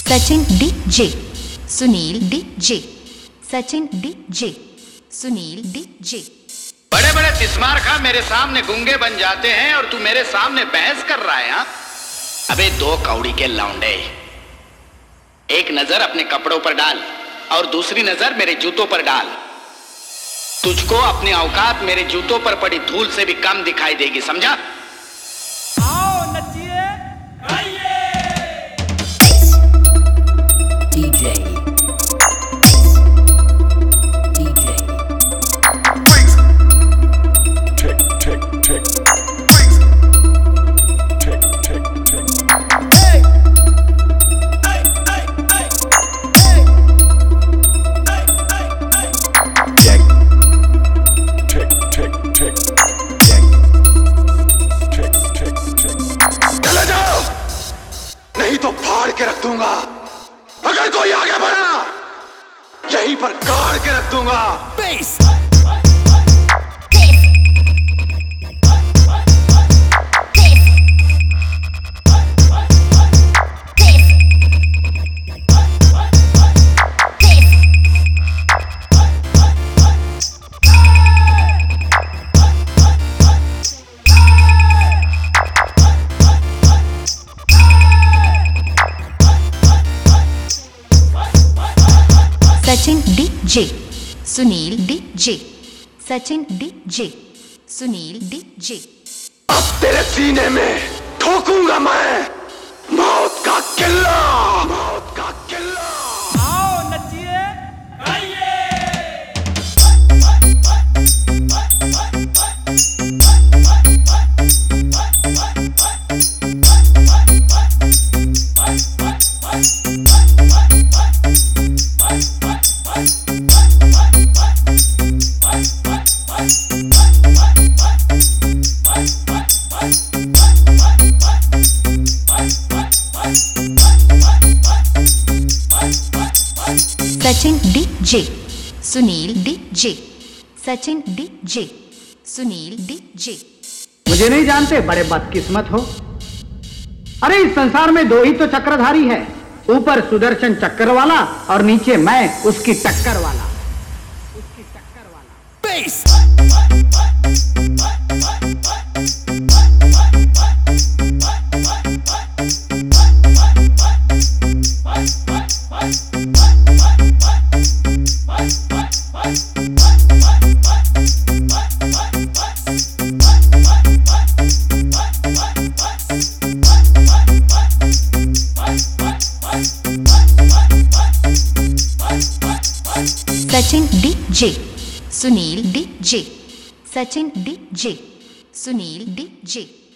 Sachin DJ, Sunil DJ, Sachin DJ, Sunil DJ. बड़े बड़े तिस्मार खा मेरे सामने गूंगे बन जाते हैं और तू मेरे सामने बहस कर रहा है। अबे दो कौड़ी के लौंडे, एक नजर अपने कपड़ों पर डाल और दूसरी नजर मेरे जूतों पर डाल। तुझको अपनी औकात मेरे जूतों पर पड़ी धूल से भी कम दिखाई देगी, समझा? आओ नचिए गाइए। डीजे चले जाओ, नहीं तो फाड़ के रख दूंगा। अगर कोई आगे बढ़ा यहीं पर गाड़ के रख दूंगा। Sachin DJ, Sunil DJ, Sachin DJ, Sunil DJ. अब तेरे सीने में ठोकूंगा मैं मौत का किल्ला, मौत का किल्ला। आओ नचिए गाइए। Sachin DJ, Sunil DJ, Sachin DJ, Sunil DJ. मुझे नहीं जानते बड़े बदकिस्मत हो। अरे इस संसार में दो ही तो चक्रधारी है, ऊपर सुदर्शन चक्र वाला और नीचे मैं उसकी टक्कर वाला, उसकी टक्कर वाला। Sachin DJ, Sunil DJ, Sachin DJ, Sunil DJ.